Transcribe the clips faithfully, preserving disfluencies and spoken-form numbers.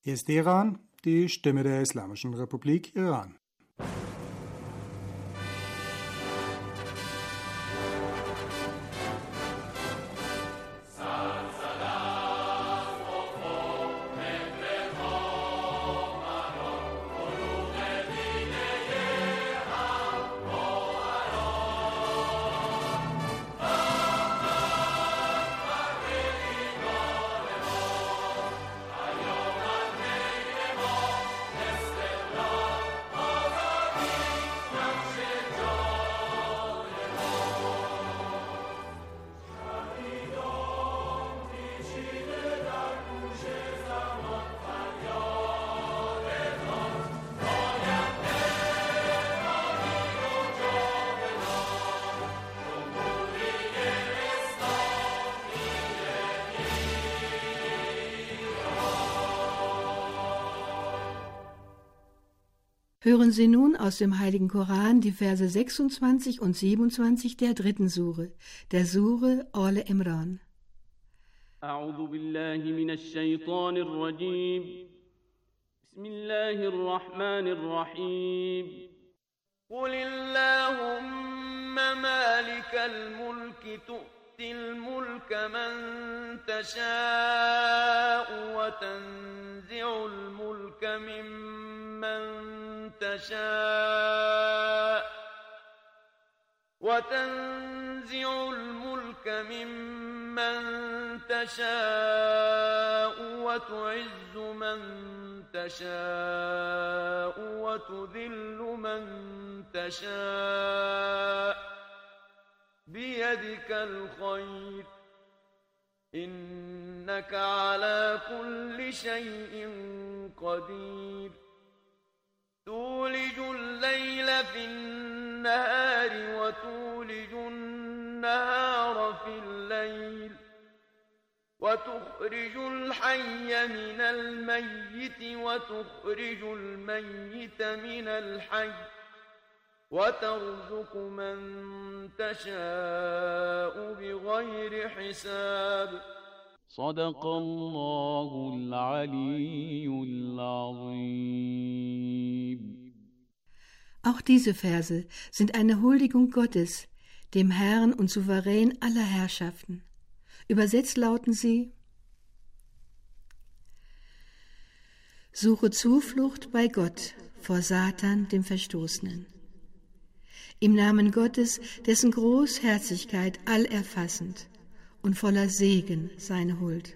Hier ist Iran, die Stimme der Islamischen Republik Iran. Hören Sie nun aus dem Heiligen Koran die Verse sechsundzwanzig und siebenundzwanzig der dritten Sure, der Sure Al Imran. أعوذ بالله من الشيطان الرجيم بسم الله الرحمن الرحيم قل اللهم مالك الملك تؤتي الملك من تشاء وتنزع الملك ممن تشاء وتنزع الملك ممن تشاء وتعز من تشاء وتذل من تشاء بيدك الخير إنك على كل شيء قدير تولج الليل في النهار وتولج النهار في الليل وتخرج الحي من الميت وتخرج الميت من الحي وترزق من تشاء بغير حساب صدق الله العلي العظيم. Auch diese Verse sind eine Huldigung Gottes, dem Herrn und Souverän aller Herrschaften. Übersetzt lauten sie: Suche Zuflucht bei Gott vor Satan, dem Verstoßenen. Im Namen Gottes, dessen Großherzigkeit allerfassend und voller Segen seine Huld.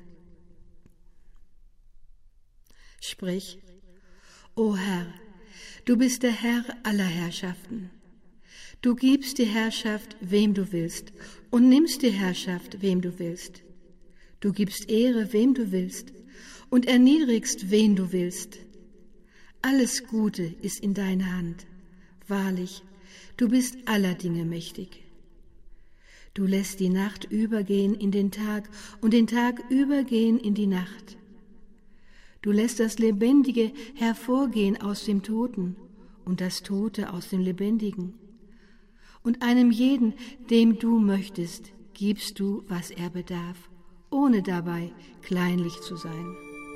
Sprich: O Herr, du bist der Herr aller Herrschaften. Du gibst die Herrschaft, wem du willst, und nimmst die Herrschaft, wem du willst. Du gibst Ehre, wem du willst, und erniedrigst, wen du willst. Alles Gute ist in deiner Hand. Wahrlich, du bist aller Dinge mächtig. Du lässt die Nacht übergehen in den Tag und den Tag übergehen in die Nacht. Du lässt das Lebendige hervorgehen aus dem Toten und das Tote aus dem Lebendigen. Und einem jeden, dem du möchtest, gibst du, was er bedarf, ohne dabei kleinlich zu sein.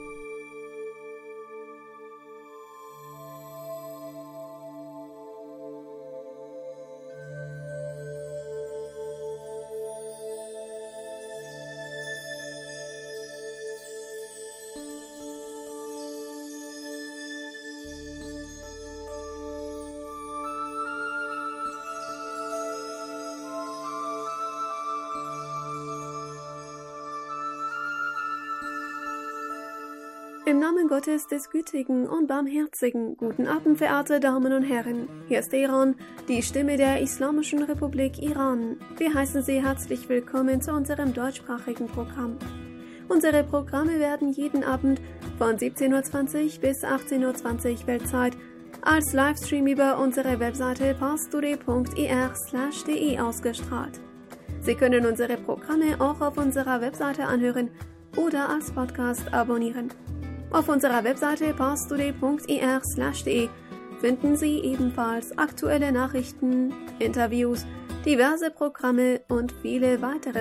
Im Namen Gottes, des Gütigen und Barmherzigen, guten Abend, verehrte Damen und Herren. Hier ist Iran, die Stimme der Islamischen Republik Iran. Wir heißen Sie herzlich willkommen zu unserem deutschsprachigen Programm. Unsere Programme werden jeden Abend von siebzehn Uhr zwanzig bis achtzehn Uhr zwanzig Weltzeit als Livestream über unsere Webseite parstoday punkt ir slash de ausgestrahlt. Sie können unsere Programme auch auf unserer Webseite anhören oder als Podcast abonnieren. Auf unserer Webseite parstoday punkt ir slash de finden Sie ebenfalls aktuelle Nachrichten, Interviews, diverse Programme und viele weitere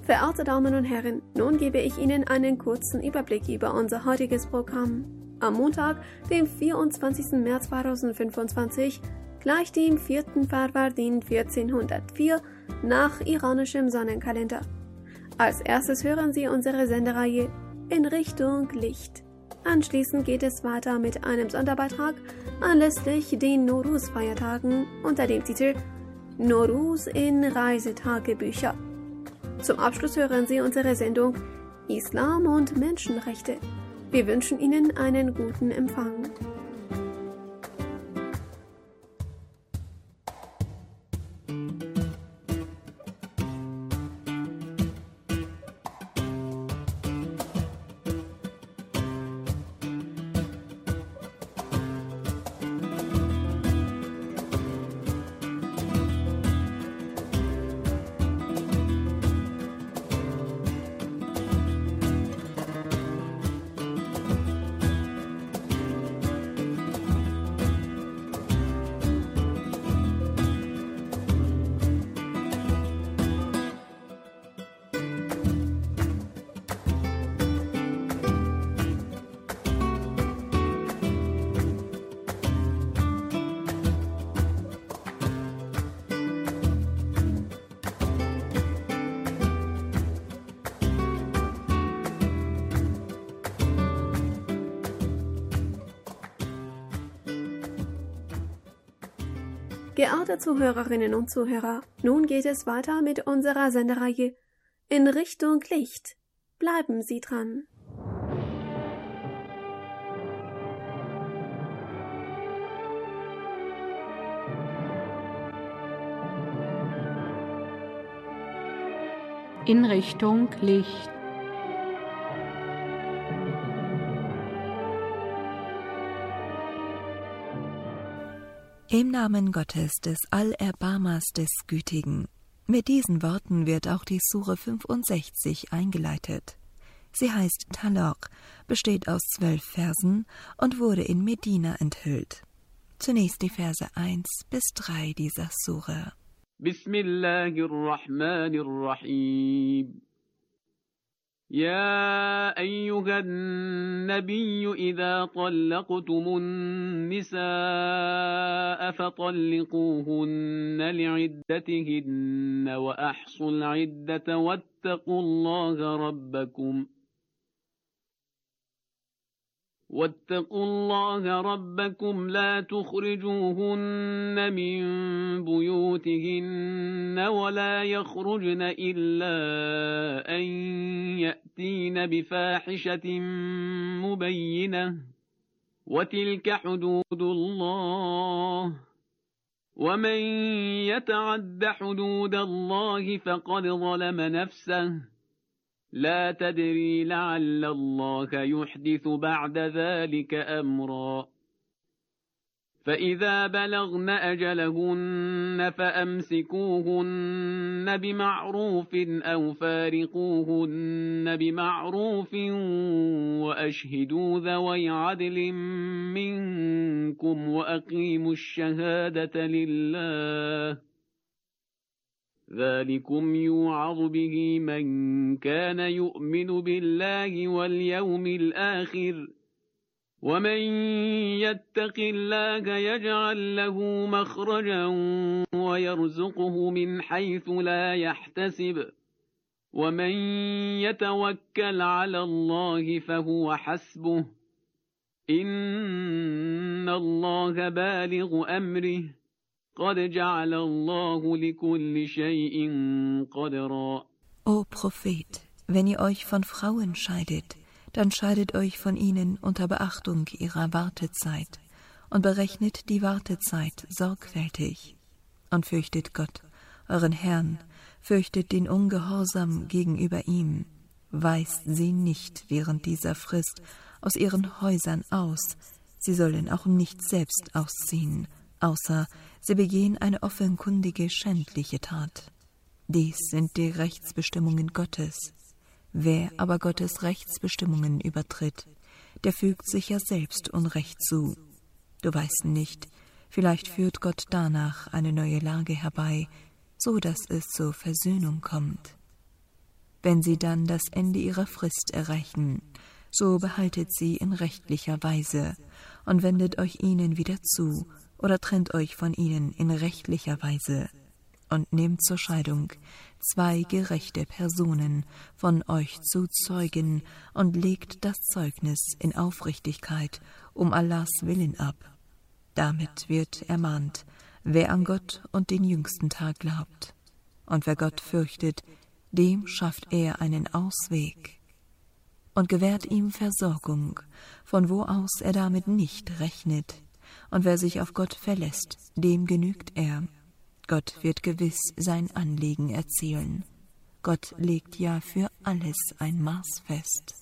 Verehrte Damen und Herren, nun gebe ich Ihnen einen kurzen Überblick über unser heutiges Programm. Am Montag, dem vierundzwanzigsten März zweitausendfünfundzwanzig, gleich dem vierten Farvardin vierzehnhundertvier nach iranischem Sonnenkalender. Als erstes hören Sie unsere Sendereihe In Richtung Licht. Anschließend geht es weiter mit einem Sonderbeitrag anlässlich den Nowruz-Feiertagen unter dem Titel Nowruz in Reisetagebücher. Zum Abschluss hören Sie unsere Sendung Islam und Menschenrechte. Wir wünschen Ihnen einen guten Empfang. Geehrte Zuhörerinnen und Zuhörer, nun geht es weiter mit unserer Sendereihe In Richtung Licht. Bleiben Sie dran. In Richtung Licht. Im Namen Gottes, des Allerbarmers, des Gütigen. Mit diesen Worten wird auch die Sure fünfundsechzig eingeleitet. Sie heißt Talaq, besteht aus zwölf Versen und wurde in Medina enthüllt. Zunächst die Verse eins bis drei dieser Sure. Bismillahirrahmanirrahim. يا أيها النبي إذا طلقتم النساء فطلقوهن لعدتهن وأحصوا العدة واتقوا الله ربكم واتقوا الله ربكم لا تخرجوهن من بيوتهن ولا يخرجن إلا أن يأتين بفاحشة مبينة وتلك حدود الله ومن يتعد حدود الله فقد ظلم نفسه لا تدري لعل الله يحدث بعد ذلك أمرا فإذا بلغن أجلهن فأمسكوهن بمعروف أو فارقوهن بمعروف وأشهدوا ذوي عدل منكم وأقيموا الشهادة لله ذلكم يوعظ به من كان يؤمن بالله واليوم الآخر ومن يتق الله يجعل له مخرجا ويرزقه من حيث لا يحتسب ومن يتوكل على الله فهو حسبه إن الله بالغ أمره قد جعل الله لكل شيء قدرا. O Prophet, wenn ihr euch von Frauen scheidet, dann scheidet euch von ihnen unter Beachtung ihrer Wartezeit und berechnet die Wartezeit sorgfältig und fürchtet Gott, euren Herrn, fürchtet den Ungehorsam gegenüber ihm, weist sie nicht während dieser Frist aus ihren Häusern aus, sie sollen auch nicht selbst ausziehen, außer sie begehen eine offenkundige schändliche Tat. Dies sind die Rechtsbestimmungen Gottes. Wer aber Gottes Rechtsbestimmungen übertritt, der fügt sich ja selbst Unrecht zu. Du weißt nicht, vielleicht führt Gott danach eine neue Lage herbei, so dass es zur Versöhnung kommt. Wenn sie dann das Ende ihrer Frist erreichen, so behaltet sie in rechtlicher Weise und wendet euch ihnen wieder zu oder trennt euch von ihnen in rechtlicher Weise und nehmt zur Scheidung zwei gerechte Personen von euch zu Zeugen und legt das Zeugnis in Aufrichtigkeit um Allahs Willen ab. Damit wird ermahnt, wer an Gott und den jüngsten Tag glaubt. Und wer Gott fürchtet, dem schafft er einen Ausweg und gewährt ihm Versorgung, von wo aus er damit nicht rechnet. Und wer sich auf Gott verlässt, dem genügt er. Gott wird gewiss sein Anliegen erzielen. Gott legt ja für alles ein Maß fest.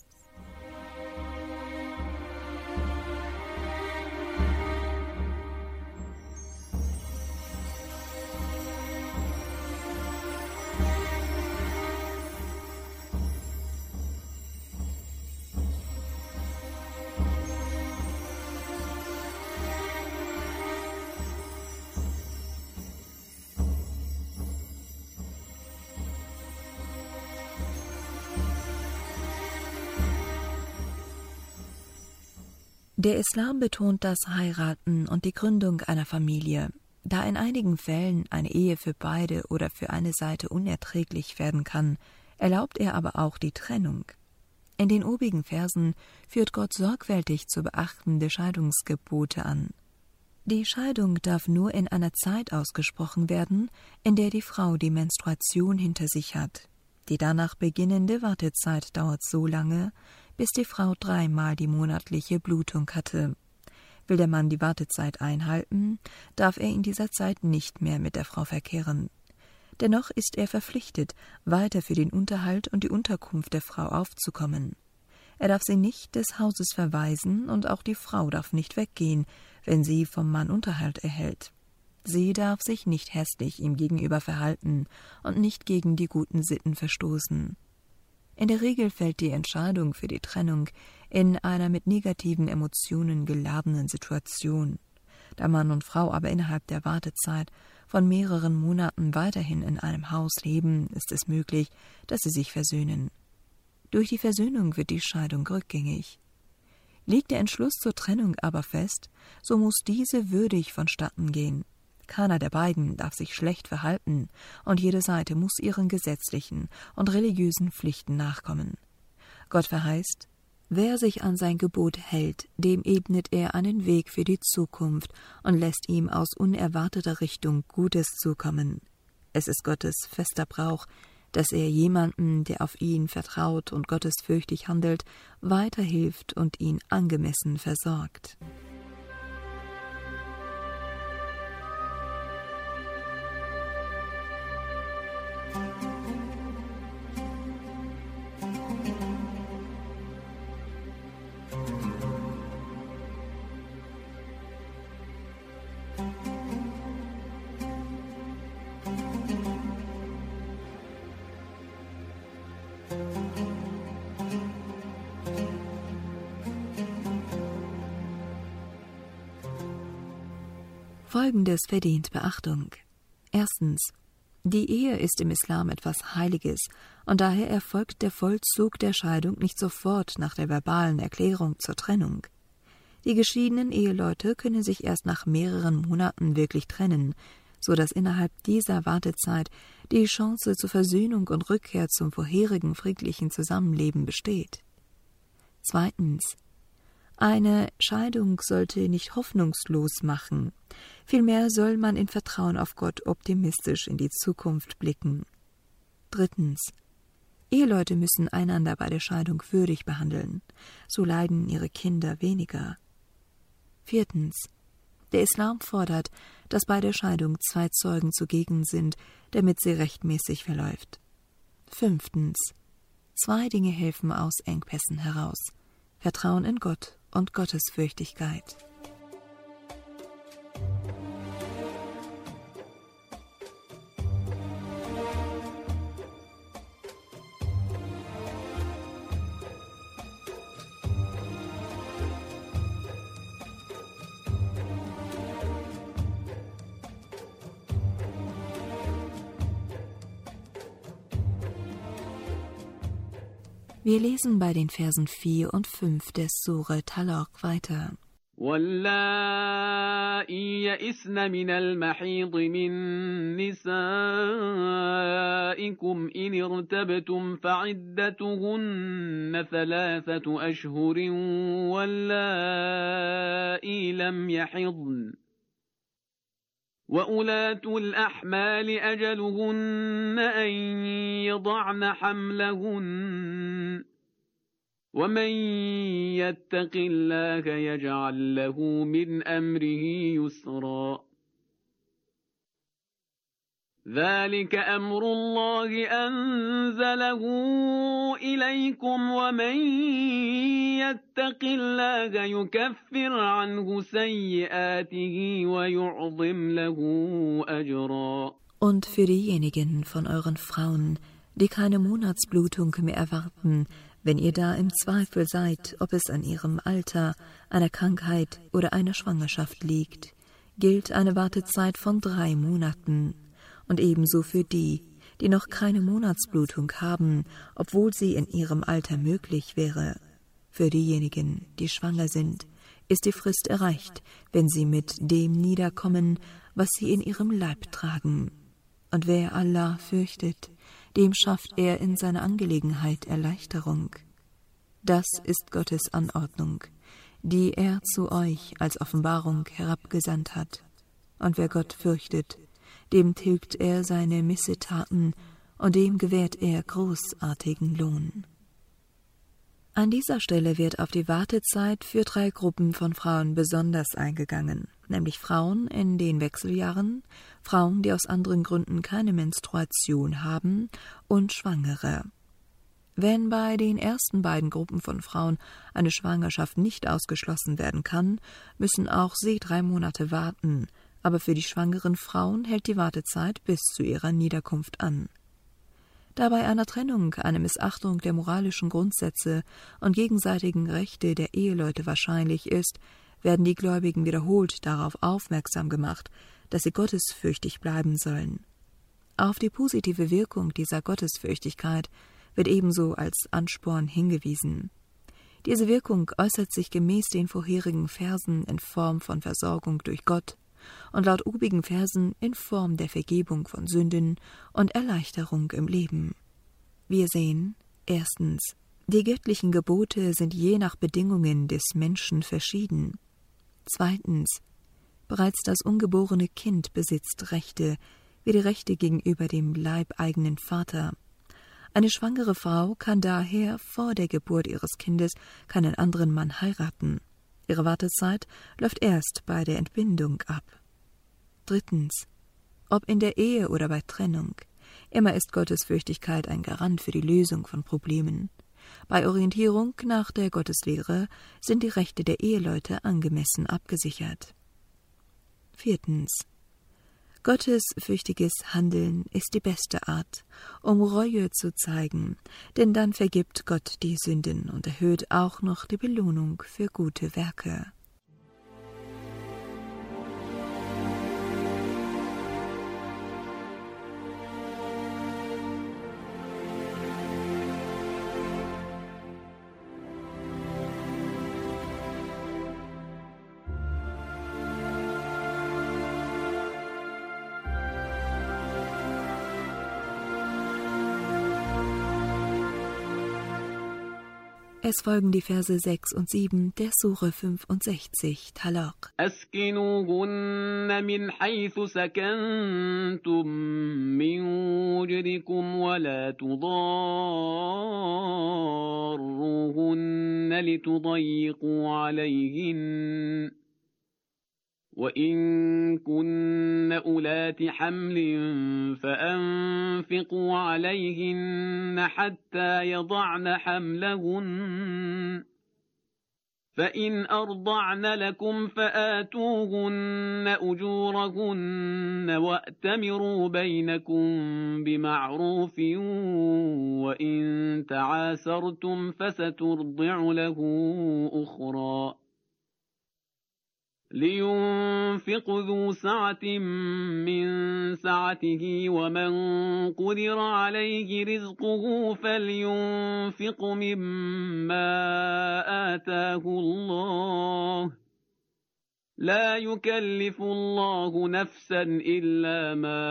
Der Islam betont das Heiraten und die Gründung einer Familie. Da in einigen Fällen eine Ehe für beide oder für eine Seite unerträglich werden kann, erlaubt er aber auch die Trennung. In den obigen Versen führt Gott sorgfältig zu beachtende Scheidungsgebote an. Die Scheidung darf nur in einer Zeit ausgesprochen werden, in der die Frau die Menstruation hinter sich hat. Die danach beginnende Wartezeit dauert so lange, bis die Frau dreimal die monatliche Blutung hatte. Will der Mann die Wartezeit einhalten, darf er in dieser Zeit nicht mehr mit der Frau verkehren. Dennoch ist er verpflichtet, weiter für den Unterhalt und die Unterkunft der Frau aufzukommen. Er darf sie nicht des Hauses verweisen und auch die Frau darf nicht weggehen, wenn sie vom Mann Unterhalt erhält. Sie darf sich nicht hässlich ihm gegenüber verhalten und nicht gegen die guten Sitten verstoßen. In der Regel fällt die Entscheidung für die Trennung in einer mit negativen Emotionen geladenen Situation. Da Mann und Frau aber innerhalb der Wartezeit von mehreren Monaten weiterhin in einem Haus leben, ist es möglich, dass sie sich versöhnen. Durch die Versöhnung wird die Scheidung rückgängig. Liegt der Entschluss zur Trennung aber fest, so muss diese würdig vonstatten gehen. Keiner der beiden darf sich schlecht verhalten, und jede Seite muss ihren gesetzlichen und religiösen Pflichten nachkommen. Gott verheißt, wer sich an sein Gebot hält, dem ebnet er einen Weg für die Zukunft und lässt ihm aus unerwarteter Richtung Gutes zukommen. Es ist Gottes fester Brauch, dass er jemanden, der auf ihn vertraut und gottesfürchtig handelt, weiterhilft und ihn angemessen versorgt. Folgendes verdient Beachtung. Erstens. Die Ehe ist im Islam etwas Heiliges und daher erfolgt der Vollzug der Scheidung nicht sofort nach der verbalen Erklärung zur Trennung. Die geschiedenen Eheleute können sich erst nach mehreren Monaten wirklich trennen, so dass innerhalb dieser Wartezeit die Chance zur Versöhnung und Rückkehr zum vorherigen friedlichen Zusammenleben besteht. Zweitens. Eine Scheidung sollte nicht hoffnungslos machen. Vielmehr soll man in Vertrauen auf Gott optimistisch in die Zukunft blicken. Drittens. Eheleute müssen einander bei der Scheidung würdig behandeln. So leiden ihre Kinder weniger. Viertens. Der Islam fordert, dass bei der Scheidung zwei Zeugen zugegen sind, damit sie rechtmäßig verläuft. Fünftens. Zwei Dinge helfen aus Engpässen heraus: Vertrauen in Gott und Gottesfürchtigkeit. Wir lesen bei den Versen vier und fünf des Sure Talaq weiter. واللائي يئسن من المحيض من نسائكم إن ارتبتم فعدتهن ثلاثة أشهر واللائي لم يحضن وأولاة الأحمال أجلهن أن يضعن حملهن ومن يتق الله يجعل له من أمره يسرا ذلك أمر الله أنزله إليكم ومن يتق الله يكفر عنه سيئاته ويعظم له أجرا. Und für diejenigen von euren Frauen, die keine Monatsblutung mehr erwarten, wenn ihr da im Zweifel seid, ob es an ihrem Alter, einer Krankheit oder einer Schwangerschaft liegt, gilt eine Wartezeit von drei Monaten. Und ebenso für die, die noch keine Monatsblutung haben, obwohl sie in ihrem Alter möglich wäre. Für diejenigen, die schwanger sind, ist die Frist erreicht, wenn sie mit dem niederkommen, was sie in ihrem Leib tragen. Und wer Allah fürchtet, dem schafft er in seiner Angelegenheit Erleichterung. Das ist Gottes Anordnung, die er zu euch als Offenbarung herabgesandt hat. Und wer Gott fürchtet, dem tilgt er seine Missetaten und dem gewährt er großartigen Lohn. An dieser Stelle wird auf die Wartezeit für drei Gruppen von Frauen besonders eingegangen, nämlich Frauen in den Wechseljahren, Frauen, die aus anderen Gründen keine Menstruation haben, und Schwangere. Wenn bei den ersten beiden Gruppen von Frauen eine Schwangerschaft nicht ausgeschlossen werden kann, müssen auch sie drei Monate warten, aber für die schwangeren Frauen hält die Wartezeit bis zu ihrer Niederkunft an. Da bei einer Trennung eine Missachtung der moralischen Grundsätze und gegenseitigen Rechte der Eheleute wahrscheinlich ist, werden die Gläubigen wiederholt darauf aufmerksam gemacht, dass sie gottesfürchtig bleiben sollen. Auf die positive Wirkung dieser Gottesfürchtigkeit wird ebenso als Ansporn hingewiesen. Diese Wirkung äußert sich gemäß den vorherigen Versen in Form von Versorgung durch Gott und laut obigen Versen in Form der Vergebung von Sünden und Erleichterung im Leben. Wir sehen, erstens, die göttlichen Gebote sind je nach Bedingungen des Menschen verschieden. Zweitens, bereits das ungeborene Kind besitzt Rechte, wie die Rechte gegenüber dem leibeigenen Vater. Eine schwangere Frau kann daher vor der Geburt ihres Kindes keinen anderen Mann heiraten. Ihre Wartezeit läuft erst bei der Entbindung ab. Drittens, ob in der Ehe oder bei Trennung, immer ist Gottesfürchtigkeit ein Garant für die Lösung von Problemen. Bei Orientierung nach der Gotteslehre sind die Rechte der Eheleute angemessen abgesichert. Viertens, gottesfürchtiges Handeln ist die beste Art, um Reue zu zeigen, denn dann vergibt Gott die Sünden und erhöht auch noch die Belohnung für gute Werke. Es folgen die Verse sechs und sieben der Sure fünfundsechzig, Talaq. أسكنوهن من حيث سكنتم من وجدكم ولا تضاروهن لتضيقوا عليهن وإن كن أولات حمل فأنفقوا عليهن حتى يضعن حملهن فإن أرضعن لكم فآتوهن أجورهن وأتمروا بينكم بمعروف وإن تعاسرتم فسترضع له أخرى لينفق ذو سعة من سعته ومن قدر عليه رزقه فلينفق مما آتاه الله لا يكلف الله نفسا إلا ما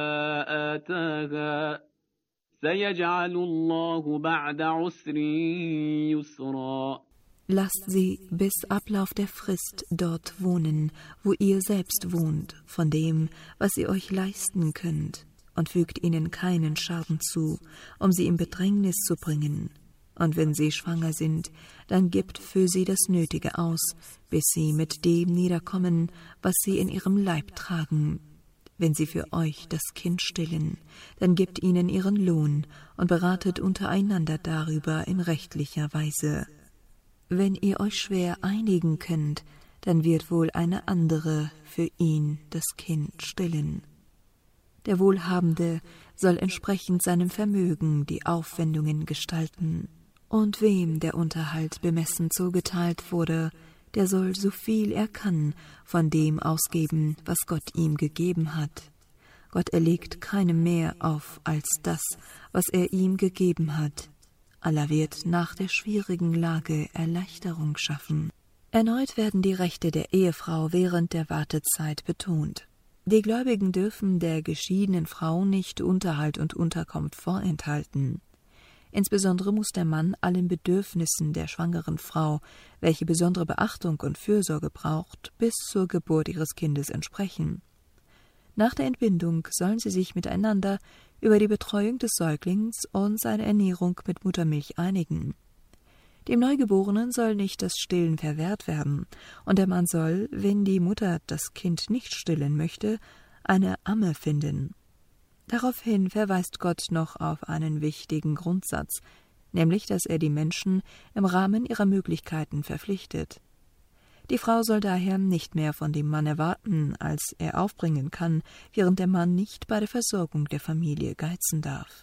آتاها سيجعل الله بعد عسر يسرا. Lasst sie bis Ablauf der Frist dort wohnen, wo ihr selbst wohnt, von dem, was ihr euch leisten könnt, und fügt ihnen keinen Schaden zu, um sie in Bedrängnis zu bringen. Und wenn sie schwanger sind, dann gebt für sie das Nötige aus, bis sie mit dem niederkommen, was sie in ihrem Leib tragen. Wenn sie für euch das Kind stillen, dann gebt ihnen ihren Lohn und beratet untereinander darüber in rechtlicher Weise. Wenn ihr euch schwer einigen könnt, dann wird wohl eine andere für ihn das Kind stillen. Der Wohlhabende soll entsprechend seinem Vermögen die Aufwendungen gestalten. Und wem der Unterhalt bemessen zugeteilt wurde, der soll so viel er kann von dem ausgeben, was Gott ihm gegeben hat. Gott erlegt keinem mehr auf als das, was er ihm gegeben hat. Allah wird nach der schwierigen Lage Erleichterung schaffen. Erneut werden die Rechte der Ehefrau während der Wartezeit betont. Die Gläubigen dürfen der geschiedenen Frau nicht Unterhalt und Unterkunft vorenthalten. Insbesondere muss der Mann allen Bedürfnissen der schwangeren Frau, welche besondere Beachtung und Fürsorge braucht, bis zur Geburt ihres Kindes entsprechen. Nach der Entbindung sollen sie sich miteinander über die Betreuung des Säuglings und seine Ernährung mit Muttermilch einigen. Dem Neugeborenen soll nicht das Stillen verwehrt werden, und der Mann soll, wenn die Mutter das Kind nicht stillen möchte, eine Amme finden. Daraufhin verweist Gott noch auf einen wichtigen Grundsatz, nämlich, dass er die Menschen im Rahmen ihrer Möglichkeiten verpflichtet. Die Frau soll daher nicht mehr von dem Mann erwarten, als er aufbringen kann, während der Mann nicht bei der Versorgung der Familie geizen darf.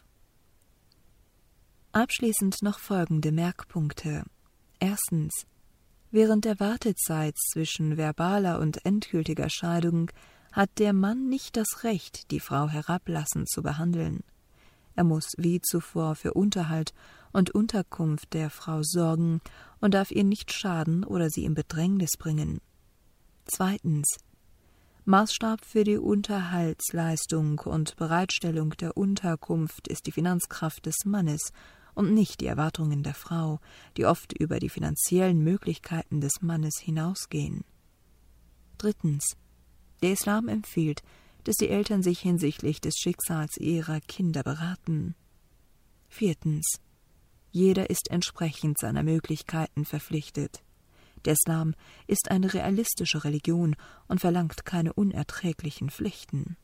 Abschließend noch folgende Merkpunkte. Erstens. Während der Wartezeit zwischen verbaler und endgültiger Scheidung hat der Mann nicht das Recht, die Frau herablassend zu behandeln. Er muss wie zuvor für Unterhalt und Unterkunft der Frau sorgen und darf ihr nicht schaden oder sie in Bedrängnis bringen. Zweitens. Maßstab für die Unterhaltsleistung und Bereitstellung der Unterkunft ist die Finanzkraft des Mannes und nicht die Erwartungen der Frau, die oft über die finanziellen Möglichkeiten des Mannes hinausgehen. Drittens. Der Islam empfiehlt, dass die Eltern sich hinsichtlich des Schicksals ihrer Kinder beraten. Viertens. Jeder ist entsprechend seiner Möglichkeiten verpflichtet. Der Islam ist eine realistische Religion und verlangt keine unerträglichen Pflichten.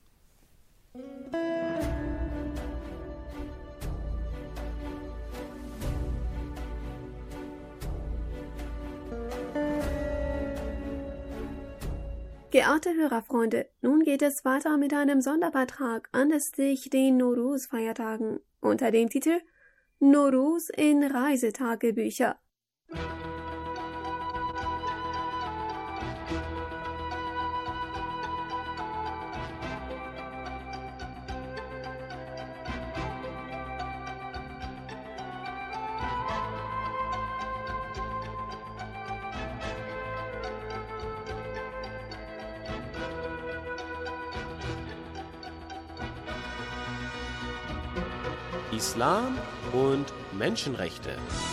Geehrte Hörerfreunde, nun geht es weiter mit einem Sonderbeitrag anlässlich den Nowruz-Feiertagen unter dem Titel Nowruz in Reisetagebücher. Islam und Menschenrechte.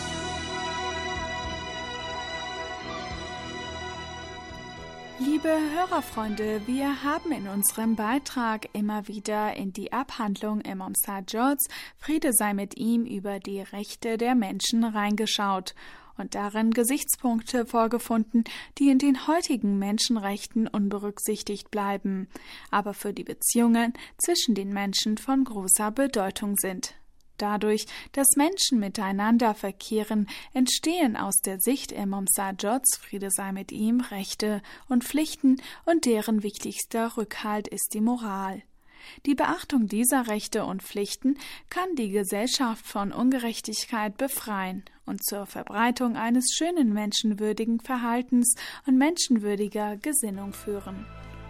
Liebe Hörerfreunde, wir haben in unserem Beitrag immer wieder in die Abhandlung Imam Sajjads, Friede sei mit ihm, über die Rechte der Menschen reingeschaut und darin Gesichtspunkte vorgefunden, die in den heutigen Menschenrechten unberücksichtigt bleiben, aber für die Beziehungen zwischen den Menschen von großer Bedeutung sind. Dadurch, dass Menschen miteinander verkehren, entstehen aus der Sicht Imam Sajjads, Friede sei mit ihm, Rechte und Pflichten, und deren wichtigster Rückhalt ist die Moral. Die Beachtung dieser Rechte und Pflichten kann die Gesellschaft von Ungerechtigkeit befreien und zur Verbreitung eines schönen menschenwürdigen Verhaltens und menschenwürdiger Gesinnung führen.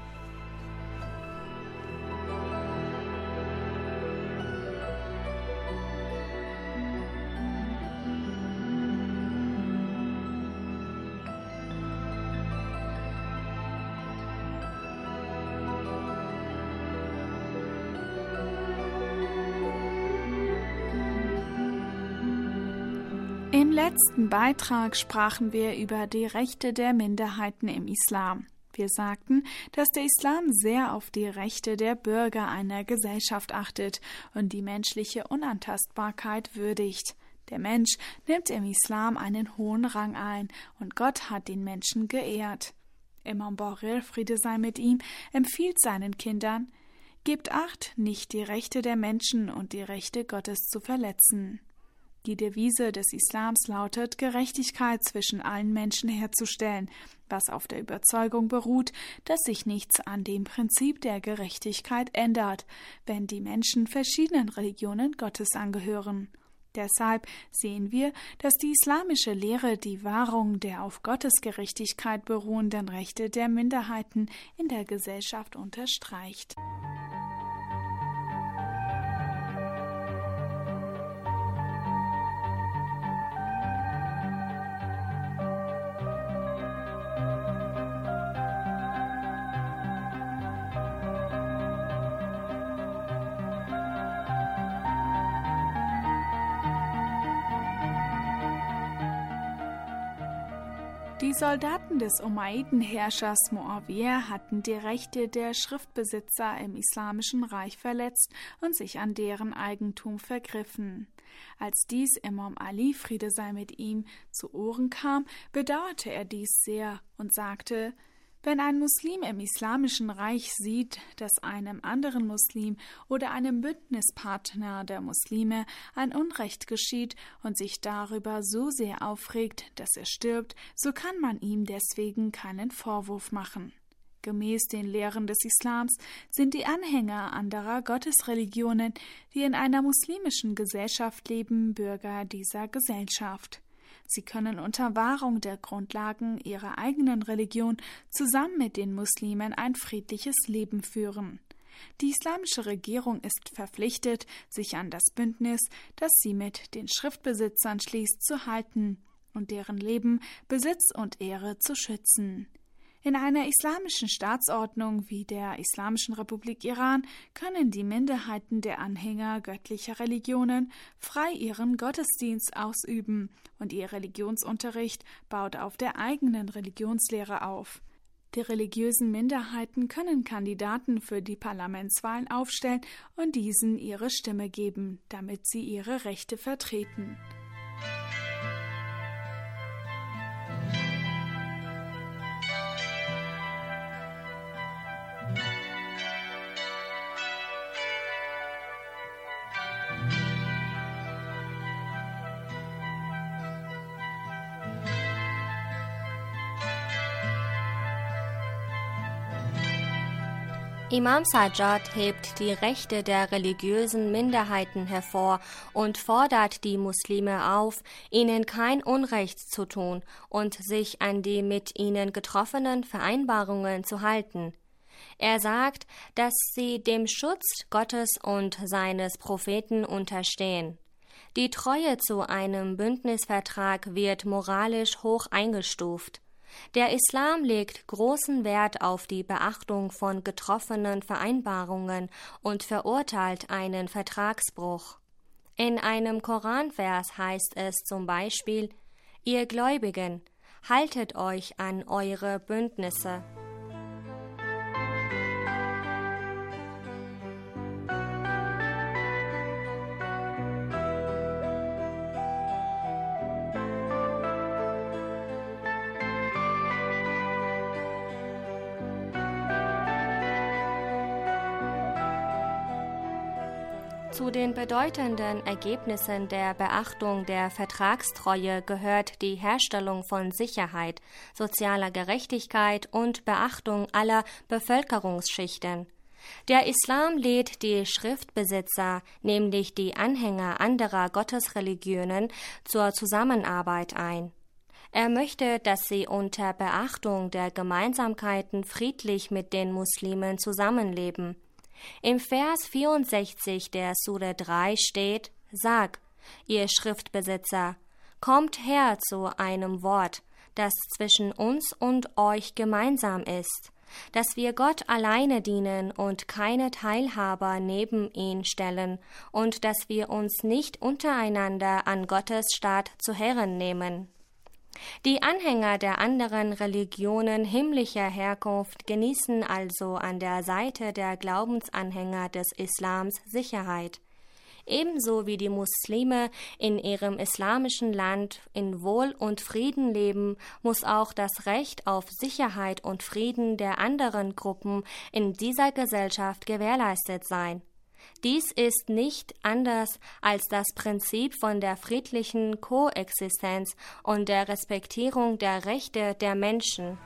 Im letzten Beitrag sprachen wir über die Rechte der Minderheiten im Islam. Wir sagten, dass der Islam sehr auf die Rechte der Bürger einer Gesellschaft achtet und die menschliche Unantastbarkeit würdigt. Der Mensch nimmt im Islam einen hohen Rang ein und Gott hat den Menschen geehrt. Imam Bohril, Friede sei mit ihm, empfiehlt seinen Kindern: Gebt Acht, nicht die Rechte der Menschen und die Rechte Gottes zu verletzen. Die Devise des Islams lautet, Gerechtigkeit zwischen allen Menschen herzustellen, was auf der Überzeugung beruht, dass sich nichts an dem Prinzip der Gerechtigkeit ändert, wenn die Menschen verschiedenen Religionen Gottes angehören. Deshalb sehen wir, dass die islamische Lehre die Wahrung der auf Gottes Gerechtigkeit beruhenden Rechte der Minderheiten in der Gesellschaft unterstreicht. Die Soldaten des Umayyaden-Herrschers Muawiyah hatten die Rechte der Schriftbesitzer im Islamischen Reich verletzt und sich an deren Eigentum vergriffen. Als dies Imam Ali, Friede sei mit ihm, zu Ohren kam, bedauerte er dies sehr und sagte: Wenn ein Muslim im Islamischen Reich sieht, dass einem anderen Muslim oder einem Bündnispartner der Muslime ein Unrecht geschieht und sich darüber so sehr aufregt, dass er stirbt, so kann man ihm deswegen keinen Vorwurf machen. Gemäß den Lehren des Islams sind die Anhänger anderer Gottesreligionen, die in einer muslimischen Gesellschaft leben, Bürger dieser Gesellschaft. Sie können unter Wahrung der Grundlagen ihrer eigenen Religion zusammen mit den Muslimen ein friedliches Leben führen. Die islamische Regierung ist verpflichtet, sich an das Bündnis, das sie mit den Schriftbesitzern schließt, zu halten und deren Leben, Besitz und Ehre zu schützen. In einer islamischen Staatsordnung wie der Islamischen Republik Iran können die Minderheiten der Anhänger göttlicher Religionen frei ihren Gottesdienst ausüben und ihr Religionsunterricht baut auf der eigenen Religionslehre auf. Die religiösen Minderheiten können Kandidaten für die Parlamentswahlen aufstellen und diesen ihre Stimme geben, damit sie ihre Rechte vertreten. Imam Sajjad hebt die Rechte der religiösen Minderheiten hervor und fordert die Muslime auf, ihnen kein Unrecht zu tun und sich an die mit ihnen getroffenen Vereinbarungen zu halten. Er sagt, dass sie dem Schutz Gottes und seines Propheten unterstehen. Die Treue zu einem Bündnisvertrag wird moralisch hoch eingestuft. Der Islam legt großen Wert auf die Beachtung von getroffenen Vereinbarungen und verurteilt einen Vertragsbruch. In einem Koranvers heißt es zum Beispiel: Ihr Gläubigen, haltet euch an eure Bündnisse. Zu den bedeutenden Ergebnissen der Beachtung der Vertragstreue gehört die Herstellung von Sicherheit, sozialer Gerechtigkeit und Beachtung aller Bevölkerungsschichten. Der Islam lädt die Schriftbesitzer, nämlich die Anhänger anderer Gottesreligionen, zur Zusammenarbeit ein. Er möchte, dass sie unter Beachtung der Gemeinsamkeiten friedlich mit den Muslimen zusammenleben. Im Vers vierundsechzig der Sure drei steht: Sag, ihr Schriftbesitzer, kommt her zu einem Wort, das zwischen uns und euch gemeinsam ist, dass wir Gott alleine dienen und keine Teilhaber neben ihn stellen und dass wir uns nicht untereinander an Gottes Staat zu Herren nehmen. Die Anhänger der anderen Religionen himmlischer Herkunft genießen also an der Seite der Glaubensanhänger des Islams Sicherheit. Ebenso wie die Muslime in ihrem islamischen Land in Wohl und Frieden leben, muss auch das Recht auf Sicherheit und Frieden der anderen Gruppen in dieser Gesellschaft gewährleistet sein. Dies ist nicht anders als das Prinzip von der friedlichen Koexistenz und der Respektierung der Rechte der Menschen.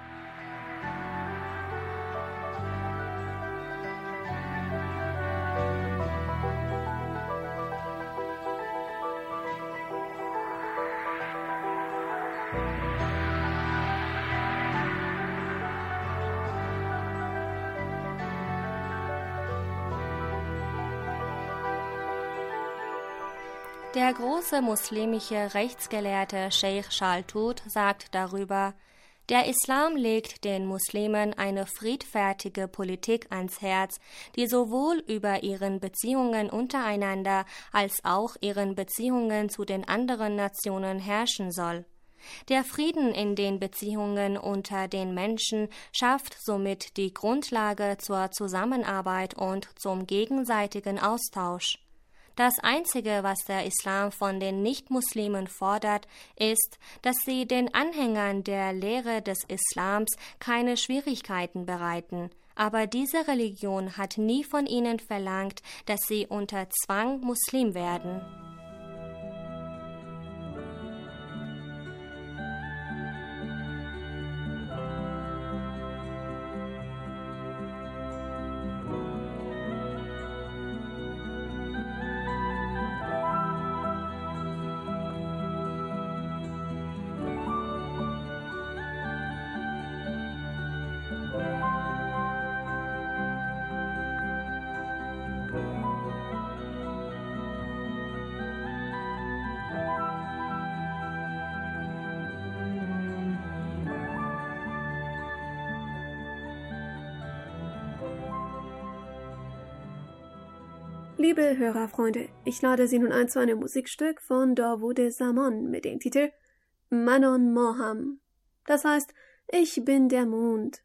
Der große muslimische Rechtsgelehrte Sheikh Shaltut sagt darüber: Der Islam legt den Muslimen eine friedfertige Politik ans Herz, die sowohl über ihren Beziehungen untereinander als auch ihren Beziehungen zu den anderen Nationen herrschen soll. Der Frieden in den Beziehungen unter den Menschen schafft somit die Grundlage zur Zusammenarbeit und zum gegenseitigen Austausch. Das Einzige, was der Islam von den Nichtmuslimen fordert, ist, dass sie den Anhängern der Lehre des Islams keine Schwierigkeiten bereiten. Aber diese Religion hat nie von ihnen verlangt, dass sie unter Zwang Muslim werden. Liebe Hörerfreunde, ich lade Sie nun ein zu einem Musikstück von Dawood Zaman mit dem Titel Manon Moham. Das heißt, ich bin der Mond.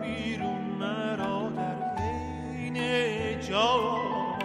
بیرون مرا در عین جانم.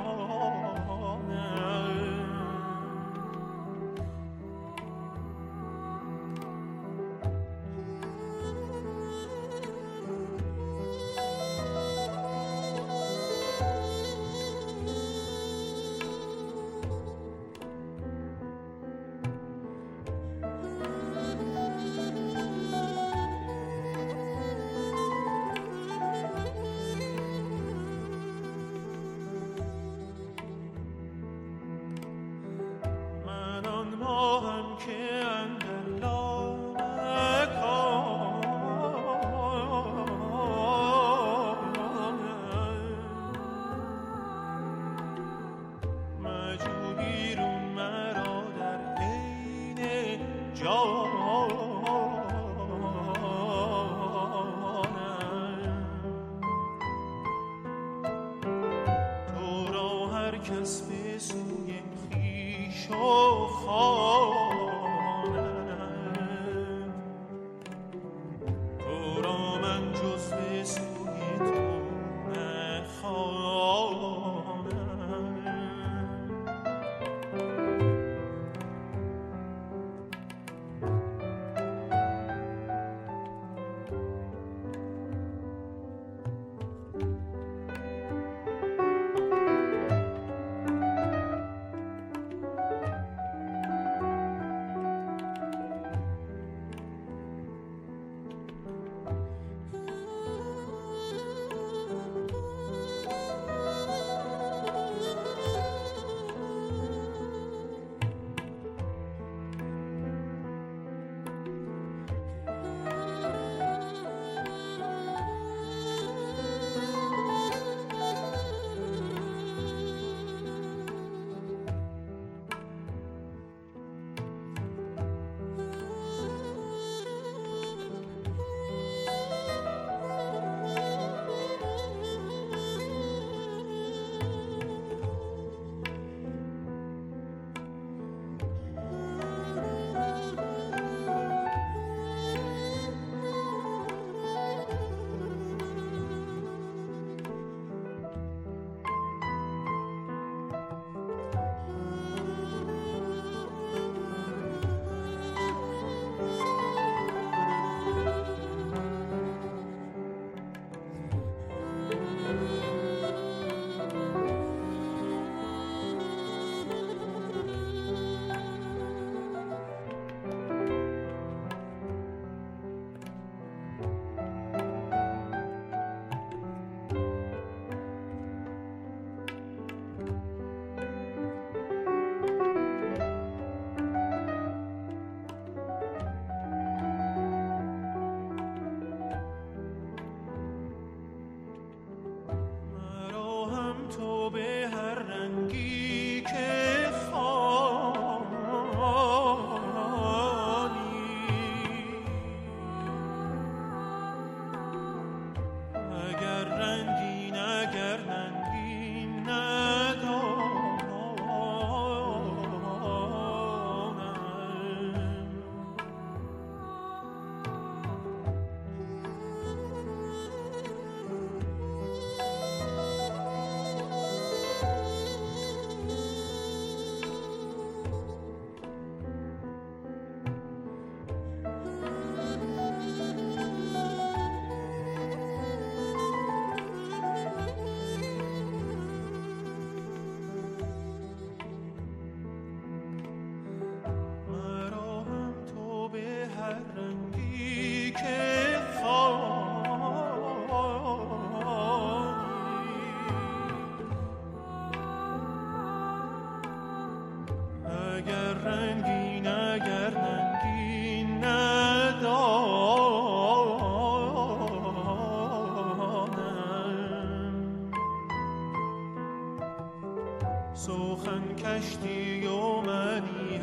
سخن کشتی و منی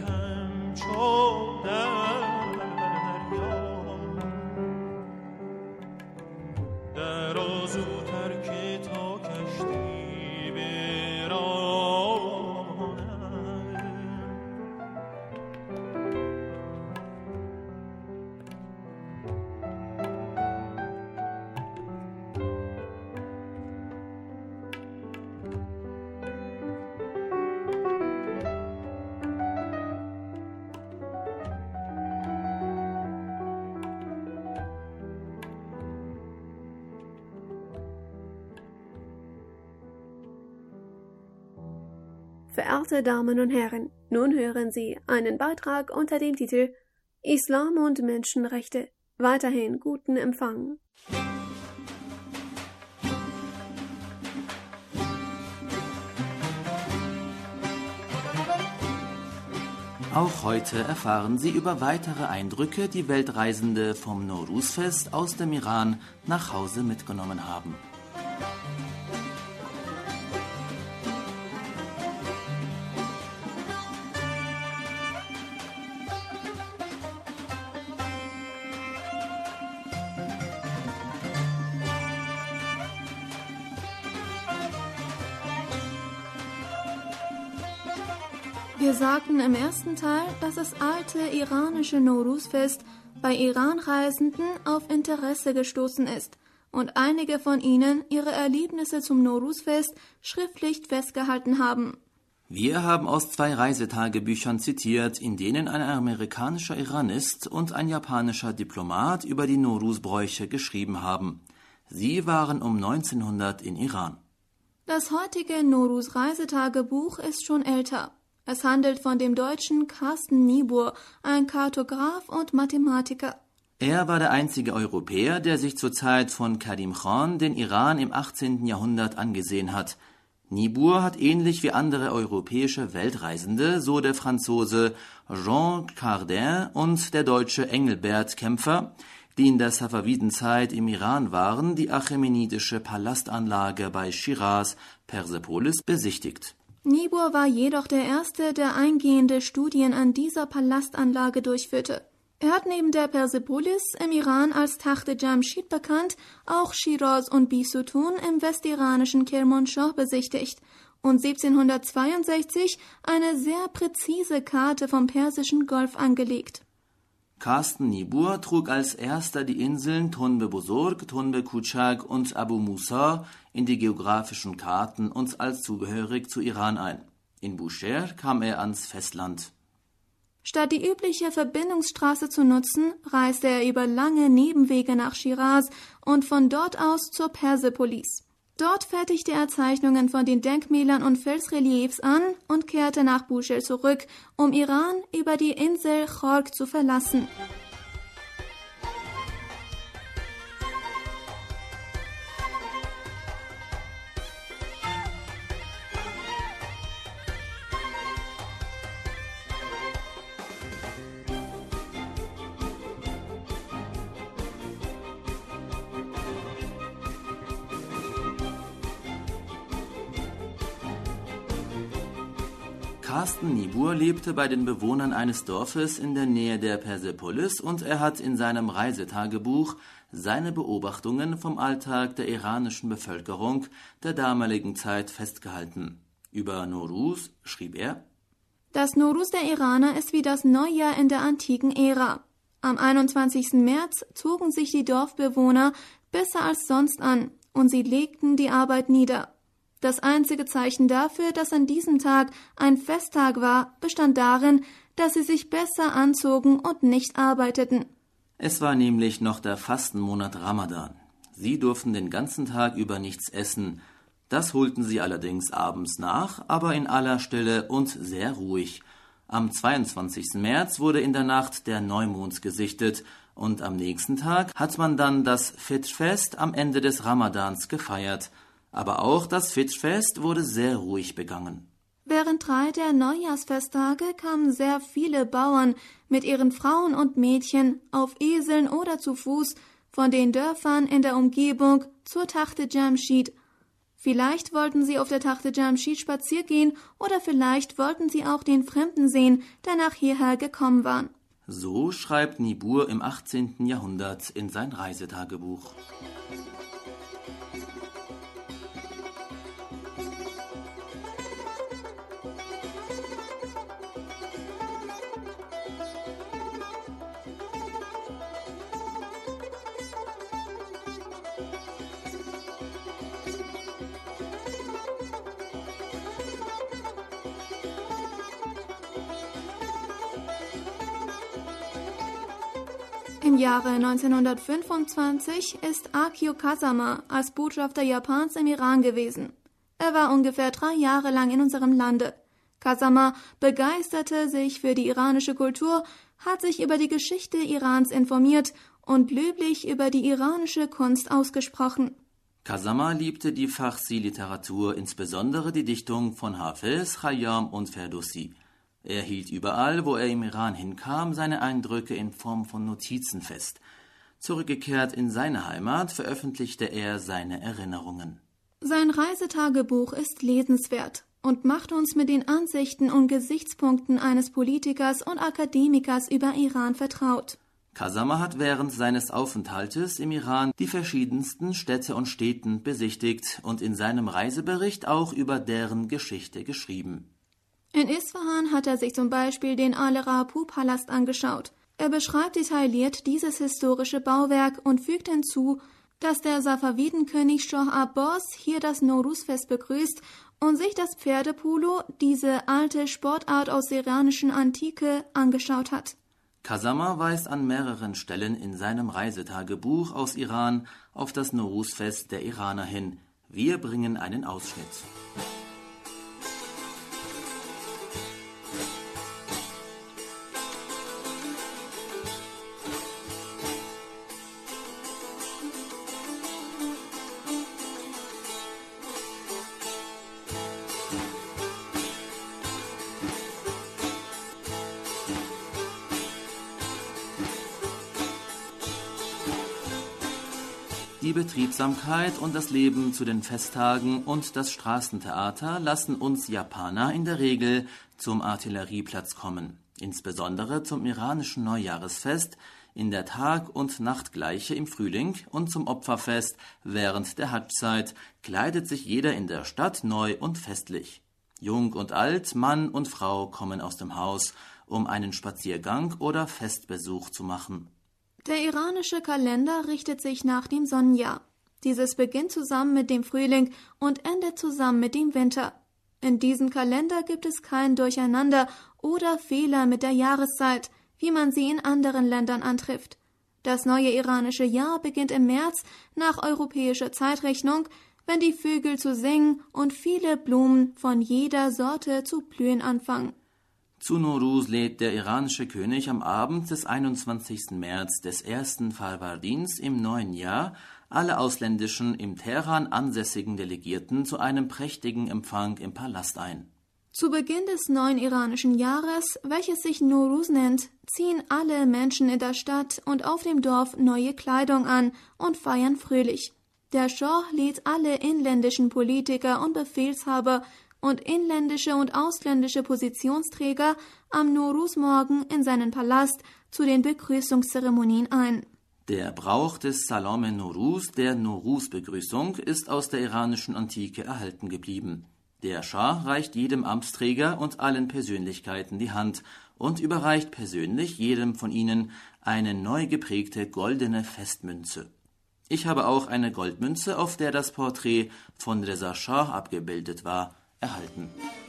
همچون دریا، در زودتر که تا کشتی برانم. Verehrte Damen und Herren, nun hören Sie einen Beitrag unter dem Titel Islam und Menschenrechte. Weiterhin guten Empfang. Auch heute erfahren Sie über weitere Eindrücke, die Weltreisende vom Nowruz-Fest aus dem Iran nach Hause mitgenommen haben. Wir sagten im ersten Teil, dass das alte iranische Nowruz-Fest bei Iran-Reisenden auf Interesse gestoßen ist und einige von ihnen ihre Erlebnisse zum Nowruz-Fest schriftlich festgehalten haben. Wir haben aus zwei Reisetagebüchern zitiert, in denen ein amerikanischer Iranist und ein japanischer Diplomat über die Nowruz-Bräuche geschrieben haben. Sie waren um neunzehnhundert in Iran. Das heutige Nowruz-Reisetagebuch ist schon älter. Es handelt von dem Deutschen Carsten Niebuhr, ein Kartograf und Mathematiker. Er war der einzige Europäer, der sich zur Zeit von Karim Khan den Iran im achtzehnten Jahrhundert angesehen hat. Niebuhr hat ähnlich wie andere europäische Weltreisende, so der Franzose Jean Cardin und der deutsche Engelbert Kämpfer, die in der Safavidenzeit im Iran waren, die achämenidische Palastanlage bei Schiraz, Persepolis, besichtigt. Niebuhr war jedoch der Erste, der eingehende Studien an dieser Palastanlage durchführte. Er hat neben der Persepolis im Iran als Tachte Jamshid bekannt, auch Schiraz und Bisutun im westiranischen Kermanshah besichtigt und siebzehnhundertzweiundsechzig eine sehr präzise Karte vom Persischen Golf angelegt. Carsten Niebuhr trug als erster die Inseln Tonbe Bozorg, Tonbe Kuchak und Abu Musa in die geografischen Karten und als zugehörig zu Iran ein. In Bushehr kam er ans Festland. Statt die übliche Verbindungsstraße zu nutzen, reiste er über lange Nebenwege nach Schiraz und von dort aus zur Persepolis. Dort fertigte er Zeichnungen von den Denkmälern und Felsreliefs an und kehrte nach Bushehr zurück, um Iran über die Insel Chorg zu verlassen. Carsten Niebuhr lebte bei den Bewohnern eines Dorfes in der Nähe der Persepolis und er hat in seinem Reisetagebuch seine Beobachtungen vom Alltag der iranischen Bevölkerung der damaligen Zeit festgehalten. Über Nowruz schrieb er: Das Nowruz der Iraner ist wie das Neujahr in der antiken Ära. Am einundzwanzigsten März zogen sich die Dorfbewohner besser als sonst an und sie legten die Arbeit nieder. Das einzige Zeichen dafür, dass an diesem Tag ein Festtag war, bestand darin, dass sie sich besser anzogen und nicht arbeiteten. Es war nämlich noch der Fastenmonat Ramadan. Sie durften den ganzen Tag über nichts essen. Das holten sie allerdings abends nach, aber in aller Stille und sehr ruhig. Am zweiundzwanzigsten März wurde in der Nacht der Neumond gesichtet und am nächsten Tag hat man dann das Fitr-Fest am Ende des Ramadans gefeiert. Aber auch das Fitr-Fest wurde sehr ruhig begangen. Während drei der Neujahrsfesttage kamen sehr viele Bauern mit ihren Frauen und Mädchen auf Eseln oder zu Fuß von den Dörfern in der Umgebung zur Tachte Jamshid. Vielleicht wollten sie auf der Tachte Jamshid spaziergehen oder vielleicht wollten sie auch den Fremden sehen, der nach hierher gekommen war. So schreibt Niebuhr im achtzehnten Jahrhundert in sein Reisetagebuch. Im Jahre neunzehnhundertfünfundzwanzig ist Akio Kazama als Botschafter Japans im Iran gewesen. Er war ungefähr drei Jahre lang in unserem Lande. Kasama begeisterte sich für die iranische Kultur, hat sich über die Geschichte Irans informiert und löblich über die iranische Kunst ausgesprochen. Kasama liebte die Farsi-Literatur, insbesondere die Dichtung von Hafiz, Khayyam und Ferdowsi. Er hielt überall, wo er im Iran hinkam, seine Eindrücke in Form von Notizen fest. Zurückgekehrt in seine Heimat veröffentlichte er seine Erinnerungen. Sein Reisetagebuch ist lesenswert und macht uns mit den Ansichten und Gesichtspunkten eines Politikers und Akademikers über Iran vertraut. Kasama hat während seines Aufenthaltes im Iran die verschiedensten Städte und Städten besichtigt und in seinem Reisebericht auch über deren Geschichte geschrieben. In Isfahan hat er sich zum Beispiel den Al-Rapu-Palast angeschaut. Er beschreibt detailliert dieses historische Bauwerk und fügt hinzu, dass der Safavidenkönig Schah Abbas hier das Nowruz-Fest begrüßt und sich das Pferdepolo, diese alte Sportart aus der iranischen Antike, angeschaut hat. Kasama weist an mehreren Stellen in seinem Reisetagebuch aus Iran auf das Nowruz-Fest der Iraner hin. Wir bringen einen Ausschnitt. Die Betriebsamkeit und das Leben zu den Festtagen und das Straßentheater lassen uns Japaner in der Regel zum Artillerieplatz kommen, insbesondere zum iranischen Neujahresfest in der Tag- und Nachtgleiche im Frühling und zum Opferfest während der Hadschzeit kleidet sich jeder in der Stadt neu und festlich. Jung und alt, Mann und Frau kommen aus dem Haus, um einen Spaziergang oder Festbesuch zu machen. Der iranische Kalender richtet sich nach dem Sonnenjahr. Dieses beginnt zusammen mit dem Frühling und endet zusammen mit dem Winter. In diesem Kalender gibt es kein Durcheinander oder Fehler mit der Jahreszeit, wie man sie in anderen Ländern antrifft. Das neue iranische Jahr beginnt im März nach europäischer Zeitrechnung, wenn die Vögel zu singen und viele Blumen von jeder Sorte zu blühen anfangen. Zu Nowruz lädt der iranische König am Abend des einundzwanzigsten März des ersten Farvardins im neuen Jahr alle ausländischen im Teheran ansässigen Delegierten zu einem prächtigen Empfang im Palast ein. Zu Beginn des neuen iranischen Jahres, welches sich Nowruz nennt, ziehen alle Menschen in der Stadt und auf dem Dorf neue Kleidung an und feiern fröhlich. Der Schah lädt alle inländischen Politiker und Befehlshaber und inländische und ausländische Positionsträger am Nowruz-Morgen in seinen Palast zu den Begrüßungszeremonien ein. Der Brauch des Salome Nowruz, der Nowruz-Begrüßung, ist aus der iranischen Antike erhalten geblieben. Der Schah reicht jedem Amtsträger und allen Persönlichkeiten die Hand und überreicht persönlich jedem von ihnen eine neu geprägte goldene Festmünze. Ich habe auch eine Goldmünze, auf der das Porträt von Reza Schah abgebildet war, erhalten.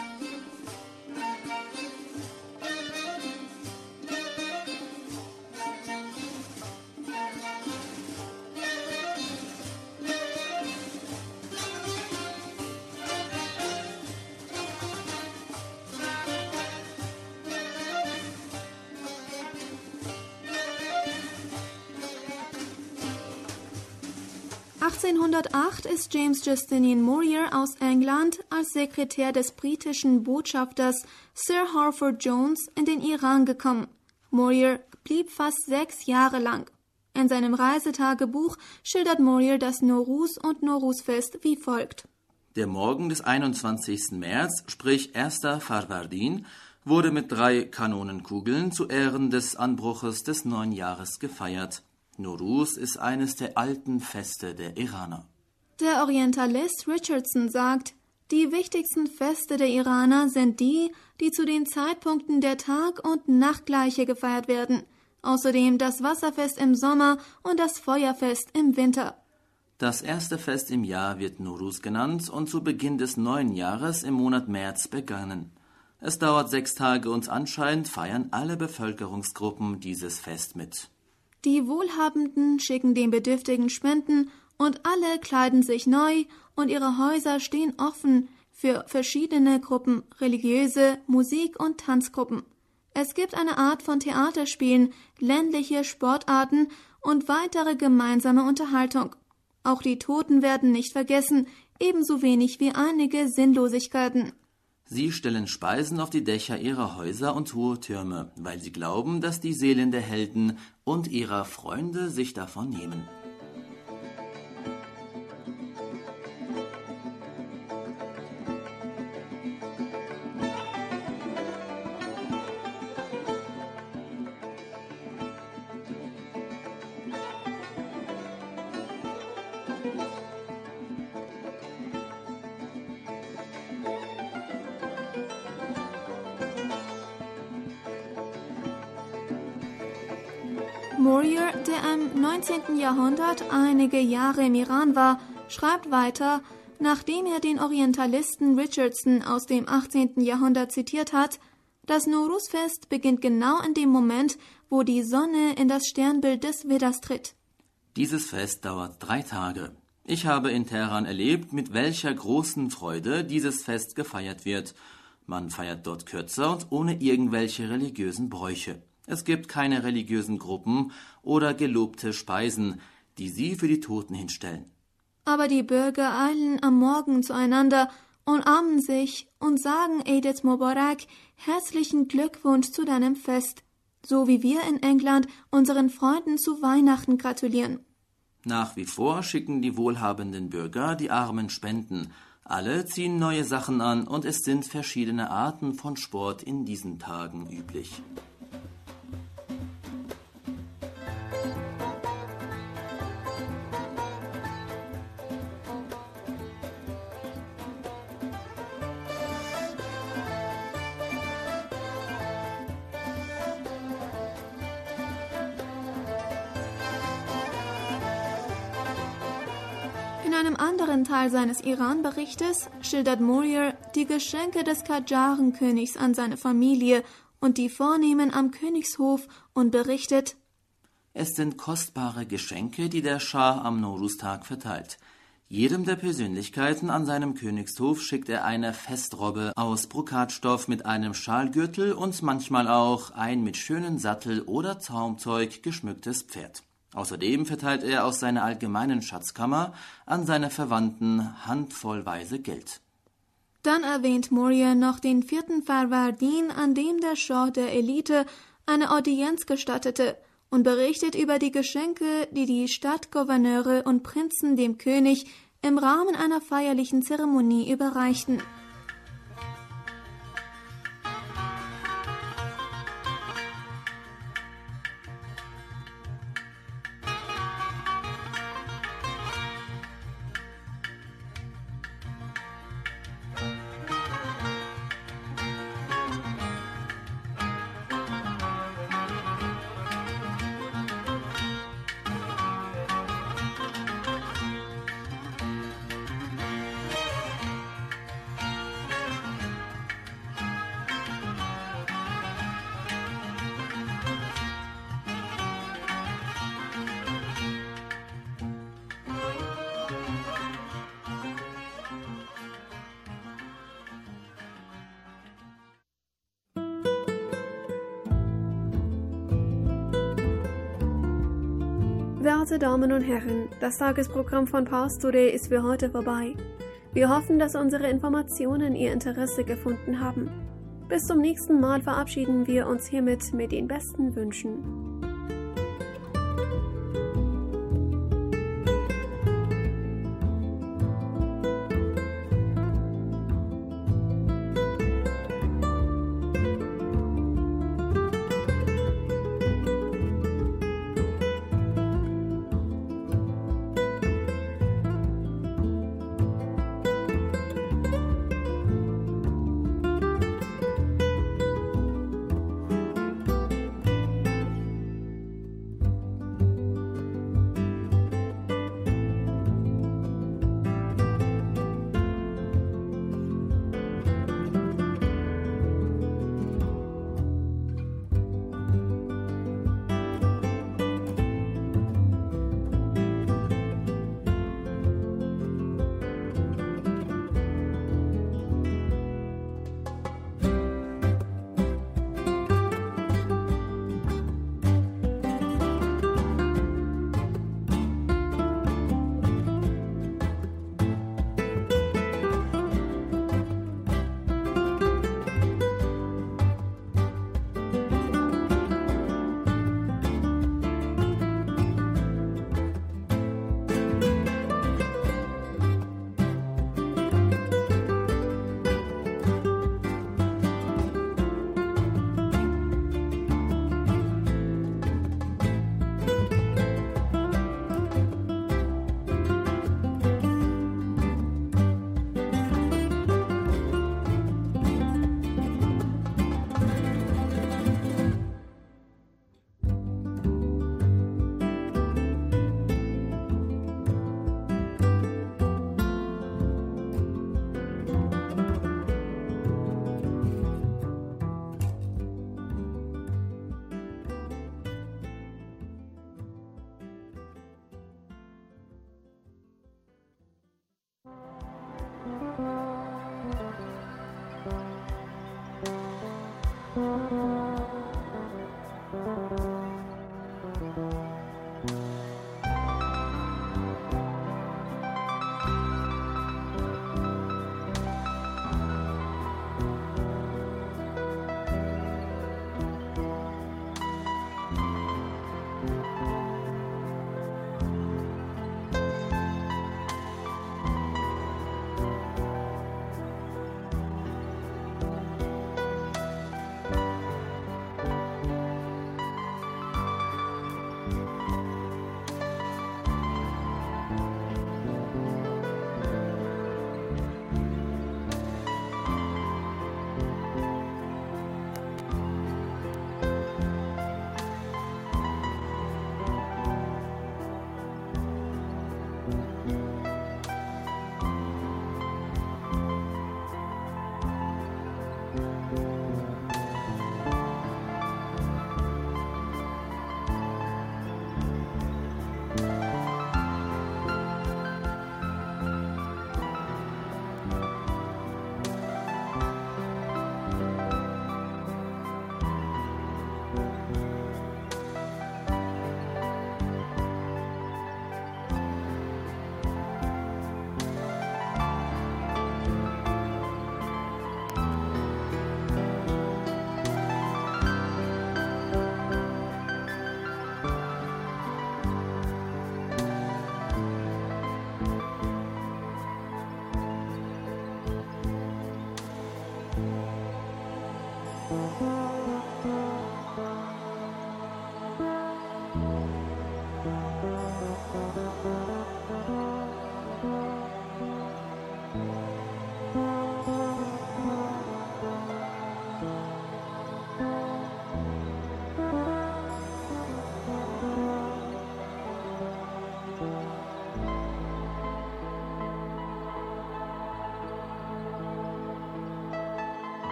achtzehnhundertacht ist James Justinian Morier aus England als Sekretär des britischen Botschafters Sir Harford Jones in den Iran gekommen. Morier blieb fast sechs Jahre lang. In seinem Reisetagebuch schildert Morier das Nowruz und Nowruz-Fest wie folgt. Der Morgen des einundzwanzigsten März, sprich erster Farvardin, wurde mit drei Kanonenkugeln zu Ehren des Anbruches des neuen Jahres gefeiert. Nowruz ist eines der alten Feste der Iraner. Der Orientalist Richardson sagt, die wichtigsten Feste der Iraner sind die, die zu den Zeitpunkten der Tag- und Nachtgleiche gefeiert werden. Außerdem das Wasserfest im Sommer und das Feuerfest im Winter. Das erste Fest im Jahr wird Nowruz genannt und zu Beginn des neuen Jahres im Monat März begangen. Es dauert sechs Tage und anscheinend feiern alle Bevölkerungsgruppen dieses Fest mit. Die Wohlhabenden schicken den Bedürftigen Spenden und alle kleiden sich neu und ihre Häuser stehen offen für verschiedene Gruppen, religiöse, Musik- und Tanzgruppen. Es gibt eine Art von Theaterspielen, ländliche Sportarten und weitere gemeinsame Unterhaltung. Auch die Toten werden nicht vergessen, ebenso wenig wie einige Sinnlosigkeiten. Sie stellen Speisen auf die Dächer ihrer Häuser und hohe Türme, weil sie glauben, dass die Seelen der Helden und ihrer Freunde sich davon nehmen. Mourier, der im neunzehnten Jahrhundert einige Jahre im Iran war, schreibt weiter, nachdem er den Orientalisten Richardson aus dem achtzehnten Jahrhundert zitiert hat, das Nowruz-Fest beginnt genau in dem Moment, wo die Sonne in das Sternbild des Vedas tritt. Dieses Fest dauert drei Tage. Ich habe in Teheran erlebt, mit welcher großen Freude dieses Fest gefeiert wird. Man feiert dort kürzer und ohne irgendwelche religiösen Bräuche. Es gibt keine religiösen Gruppen oder gelobte Speisen, die sie für die Toten hinstellen. Aber die Bürger eilen am Morgen zueinander, umarmen sich und sagen Eid Mubarak, herzlichen Glückwunsch zu deinem Fest, so wie wir in England unseren Freunden zu Weihnachten gratulieren. Nach wie vor schicken die wohlhabenden Bürger die armen Spenden. Alle ziehen neue Sachen an und es sind verschiedene Arten von Sport in diesen Tagen üblich. In einem anderen Teil seines Iran-Berichtes schildert Mourier die Geschenke des Qajaren-Königs an seine Familie und die Vornehmen am Königshof und berichtet: Es sind kostbare Geschenke, die der Schah am Nowruz-Tag verteilt. Jedem der Persönlichkeiten an seinem Königshof schickt er eine Festrobbe aus Brokatstoff mit einem Schalgürtel und manchmal auch ein mit schönen Sattel oder Zaumzeug geschmücktes Pferd. Außerdem verteilt er aus seiner allgemeinen Schatzkammer an seine Verwandten handvollweise Geld. Dann erwähnt Mourier noch den vierten Farvardin, an dem der Schah der Elite eine Audienz gestattete, und berichtet über die Geschenke, die die Stadtgouverneure und Prinzen dem König im Rahmen einer feierlichen Zeremonie überreichten. Werte Damen und Herren, das Tagesprogramm von Pastore ist für heute vorbei. Wir hoffen, dass unsere Informationen Ihr Interesse gefunden haben. Bis zum nächsten Mal verabschieden wir uns hiermit mit den besten Wünschen.